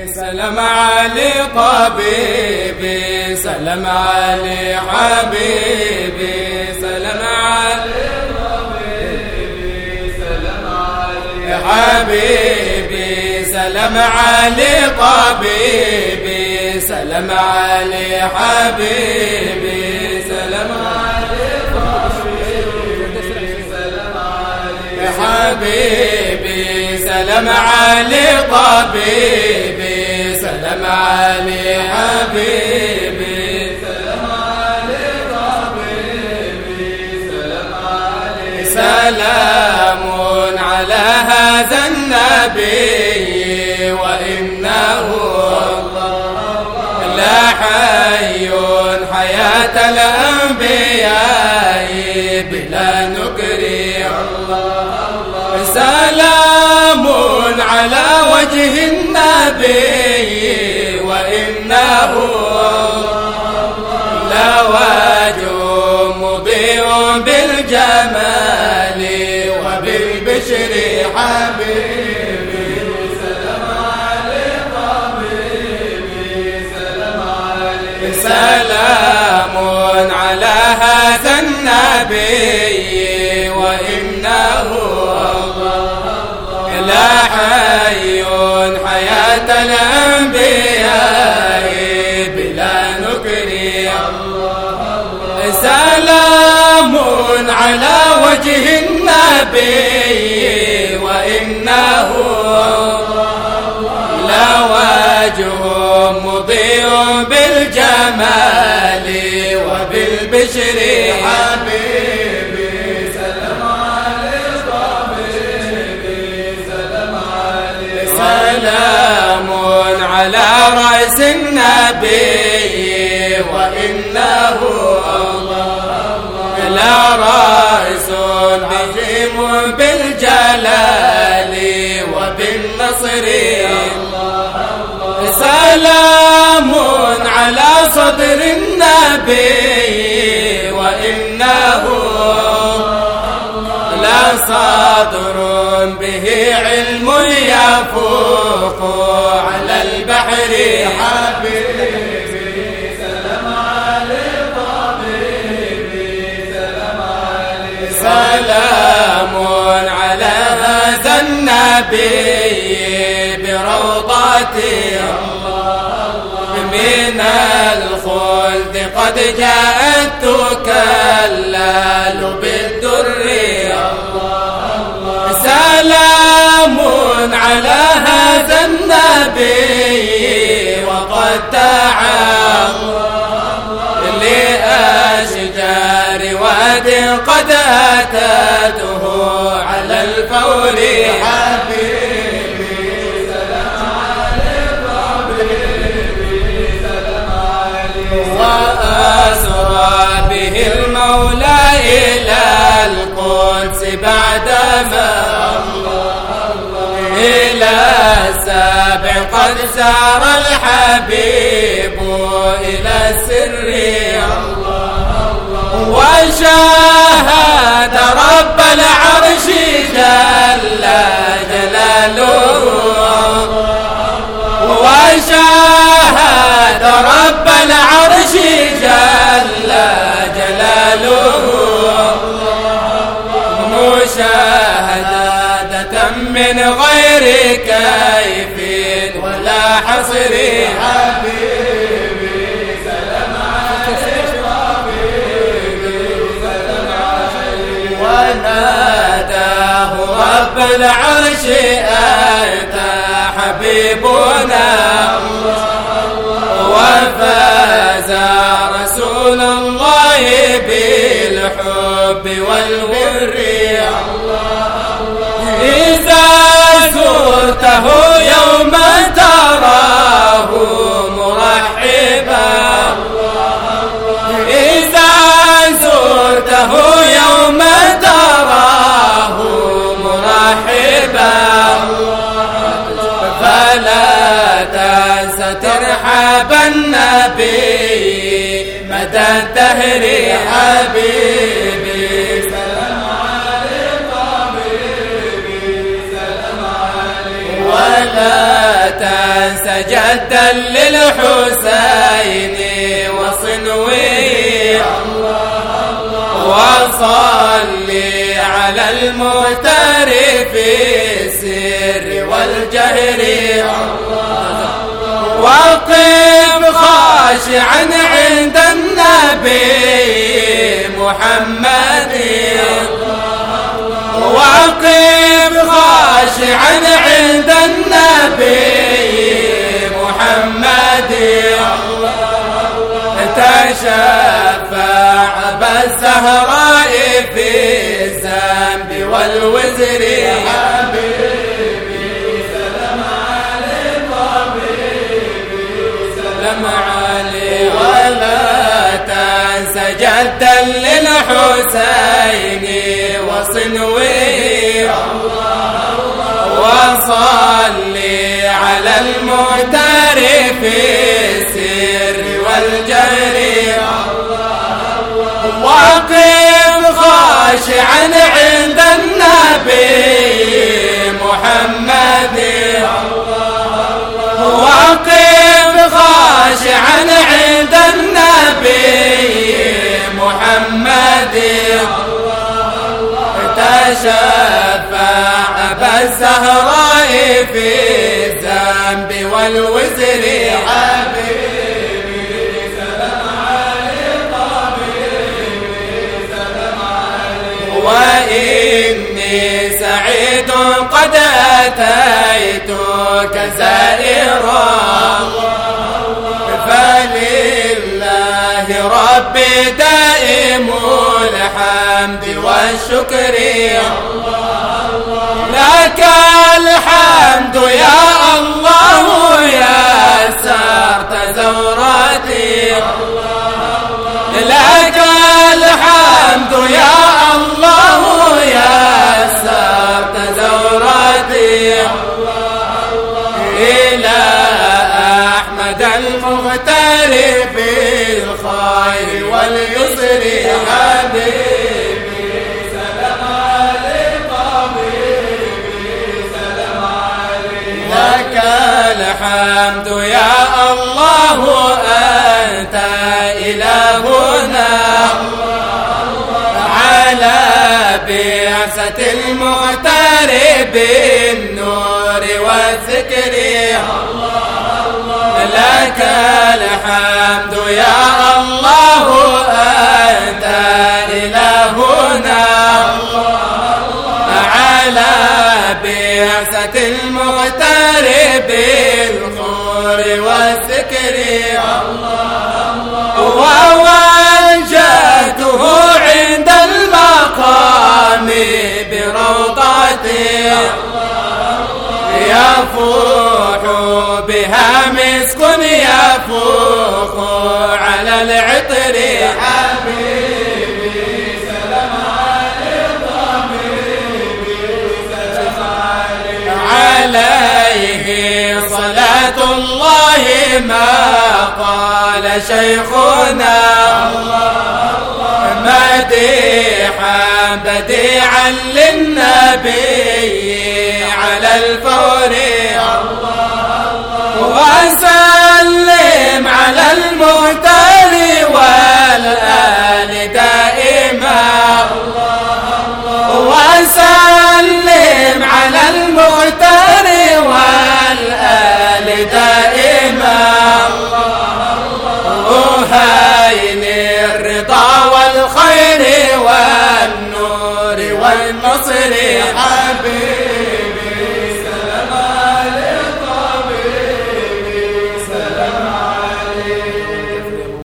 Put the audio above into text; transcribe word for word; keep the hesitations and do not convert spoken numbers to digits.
سلام علي طبيبي، سلام علي حبيبي، سلام علي طبيبي، سلام علي حبيبي، سلام علي طبيبي، سلام علي حبيبي، سلام علي طبيبي، سلام علي حبيبي، سلام علي طبيبي، سلام علي حبيبي، سلام علي طبيبي، سلام علي. سلام على هذا النبي وإنه لا حي حياة الأنبياء بلا نكري. سلام على وجه النبي وإنه لوجه مضيء بالجمال وبالبشر حبيبي. سلام علي طبيبي، سلام علي. سلام على هذا النبي وإنه لا حي حياة الأنبياء بلا نكري. سلام على وجه النبي وإنه لوجه مضيء بالجمال وبالبشر حبيبي. سلام علي طبيبي، سلام علي. سلام على رأس النبي وإنه لا رأس بجيم بالجلال وبالنصر. سلام على صدر النبي وإنه لا صدر به علم يفوق على البحر حبيبي. سلام علي طبيبي، سلام علي. سلام على هذا النبي بروضته من الخلد قد جاءت تكلل بالدر. سلام على هذا النبي وقد تعال لأشجار واد قد أتته على الفور حبيبي. سلام علي طبيبي، سلام علي. وأسرى به المولى إلى القدس بعدما إلى السابع قد سار الحبيب إلى السر. وشاهد رب العرش جل جلاله، وشاهد رب العرش جل جلاله مشاهدة من غير كيف ولا حصر حبيبي. سلام علي طبيبي، سلام علي. وناداه رب العرش أنت حبيبنا، وفاز رسول الله بالحب والبر. إذا زرته يوم تراه مرحبا، إذا زرته يوم تراه مرحبا، فلا تنس ترحب النبي مدى الدهر حبيبي. سلام علي طبيبي، سلام علي. ولا تنس سجدت للحسين وصنوي وصلي على المختار في السر والجهر وقف خاشعا عند النبي محمد وقف خاشعا عند النبي محمد تشفع بالزهراء في الذنب والوزر حبيبي سلام عليك طبيبي سلام عليك ولا تنسى جدا للحسين وصنوي وصلي على المختار في السر والجهر وقف خاشعا عند النبي محمد وقف خاشعا عند النبي محمد تشفع بالزهراء في الذنب والوزر حبيبي سلام عليك طبيبي سلام عليك وإني سعيد قد أتيتك زائرا فلله ربي دائم الحمد والشكر لك الحمد يا الله يا سرت زوراتي لك الحمد يا الله يا سرت زوراتي إلى أحمد المختار في الخير واليسر حبيبي سلام عليك طبيبي سلام عليك لك الحمد يا الله أنت إلهنا على بعثة المختار بالنور والذكر لك الحمد يا الله أنت إلهنا على بعثة المختار بالخور والذكر ووجهته عند المقام بروضته يفوح بها مسك يفوح على العطر حبيبي سلام عليك طبيبي سلام عليك عليه صلاة الله ما قال شيخنا مديحا بديعا للنبي على الفور وسلم على المختار والآل دائما وسلم على المختار والآل دائما وهين الرضا والخير والنور والنصر